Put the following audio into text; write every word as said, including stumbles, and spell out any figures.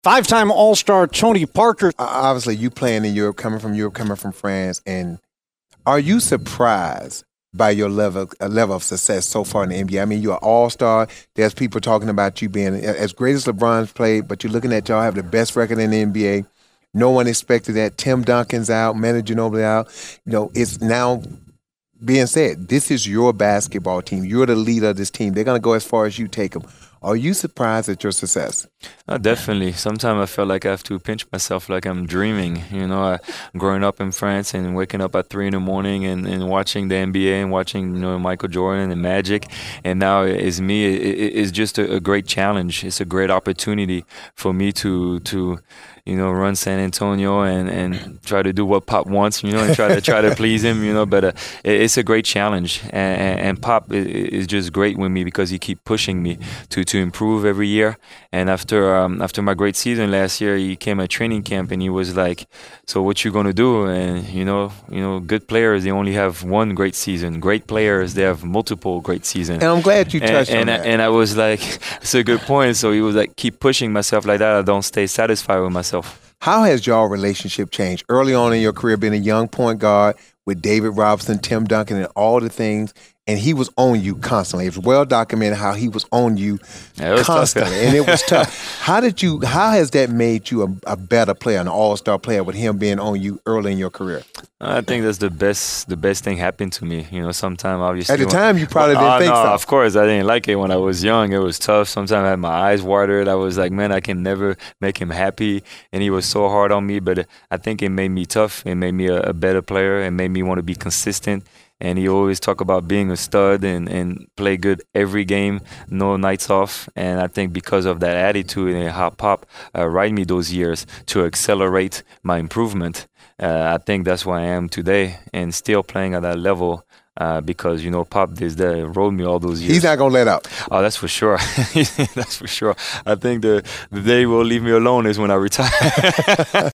Five-time All-Star Tony Parker. Obviously, you playing in Europe, coming from Europe, coming from France, and are you surprised by your level uh, level of success so far in the N B A? I mean, you're an all-star. There's people talking about you being as great as LeBron's played, but you're looking at y'all have the best record in the N B A. No one expected that. Tim Duncan's out, Manu Ginobili out. You know, it's now being said, this is your basketball team. You're the leader of this team. They're going to go as far as you take them. Are you surprised at your success? Uh, definitely. Sometimes I feel like I have to pinch myself like I'm dreaming. You know, I, growing up in France and waking up at three in the morning and, and watching the N B A and watching, you know, Michael Jordan and Magic. And now it's me. It, it, it's just a, a great challenge. It's a great opportunity for me to, to you know, run San Antonio and, and try to do what Pop wants, you know, and try to try to please him, you know. But uh, it, it's a great challenge. And, and, and Pop is just great with me because he keeps pushing me to, to improve every year. And after um, after my great season last year, he came at training camp and he was like, "So what you gonna do?" And you know, you know, good players, they only have one great season. Great players, they have multiple great seasons. And I'm glad you touched and, on and that. I, and I was like, "It's a good point." So he was like, "Keep pushing myself like that. I don't stay satisfied with myself." How has y'all relationship changed early on in your career, being a young point guard with David Robinson, Tim Duncan, and all the things? And he was on you constantly. It was well documented how he was on you yeah, was constantly, and it was tough. How did you? How has that made you a, a better player, an all-star player, with him being on you early in your career? I think that's the best. The best thing happened to me. You know, sometimes obviously at the time you probably well, didn't uh, think no, so. Of course, I didn't like it when I was young. It was tough. Sometimes I had my eyes watered. I was like, man, I can never make him happy, and he was so hard on me. But I think it made me tough. It made me a, a better player. It made me want to be consistent. And he always talk about being a stud and, and play good every game, no nights off. And I think because of that attitude and how Pop uh, ride me those years to accelerate my improvement, uh, I think that's where I am today and still playing at that level. Uh, because, you know, Pop is there, rode me all those years. He's not going to let up. Oh, that's for sure. That's for sure. I think the, the day will leave me alone is when I retire.